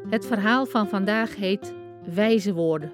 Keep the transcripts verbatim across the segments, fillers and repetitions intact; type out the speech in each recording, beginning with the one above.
Het verhaal van vandaag heet Wijze woorden.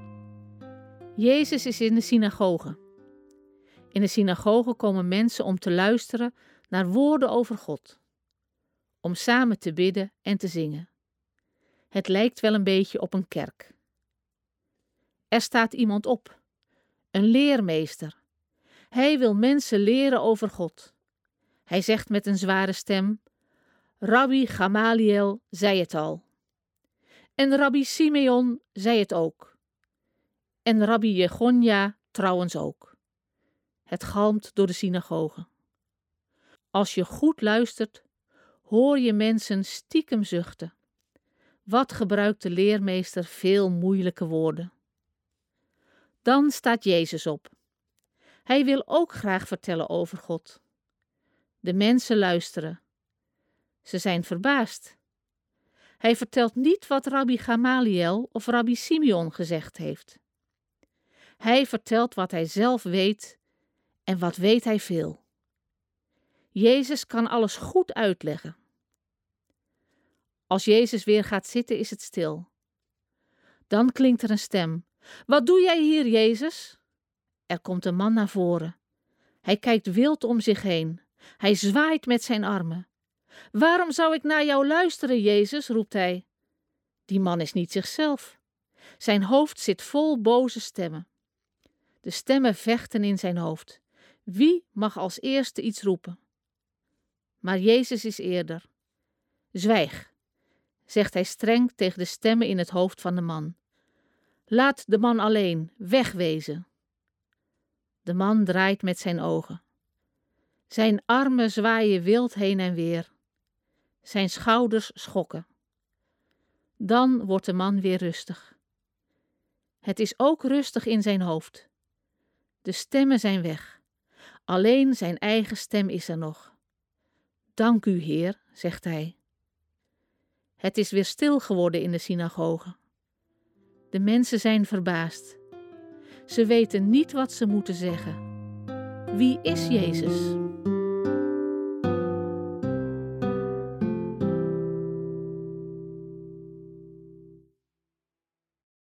Jezus is in de synagoge. In de synagoge komen mensen om te luisteren naar woorden over God. Om samen te bidden en te zingen. Het lijkt wel een beetje op een kerk. Er staat iemand op, een leermeester. Hij wil mensen leren over God. Hij zegt met een zware stem: Rabbi Gamaliel zei het al. En Rabbi Simeon zei het ook. En Rabbi Jegonja trouwens ook. Het galmt door de synagoge. Als je goed luistert, hoor je mensen stiekem zuchten. Wat gebruikt de leermeester veel moeilijke woorden. Dan staat Jezus op. Hij wil ook graag vertellen over God. De mensen luisteren. Ze zijn verbaasd. Hij vertelt niet wat Rabbi Gamaliel of Rabbi Simeon gezegd heeft. Hij vertelt wat hij zelf weet en wat weet hij veel. Jezus kan alles goed uitleggen. Als Jezus weer gaat zitten is het stil. Dan klinkt er een stem. Wat doe jij hier, Jezus? Er komt een man naar voren. Hij kijkt wild om zich heen. Hij zwaait met zijn armen. Waarom zou ik naar jou luisteren, Jezus? Roept hij. Die man is niet zichzelf. Zijn hoofd zit vol boze stemmen. De stemmen vechten in zijn hoofd. Wie mag als eerste iets roepen? Maar Jezus is eerder. Zwijg, zegt hij streng tegen de stemmen in het hoofd van de man. Laat de man alleen, wegwezen. De man draait met zijn ogen. Zijn armen zwaaien wild heen en weer. Zijn schouders schokken. Dan wordt de man weer rustig. Het is ook rustig in zijn hoofd. De stemmen zijn weg. Alleen zijn eigen stem is er nog. Dank u, Heer, zegt hij. Het is weer stil geworden in de synagoge. De mensen zijn verbaasd. Ze weten niet wat ze moeten zeggen. Wie is Jezus?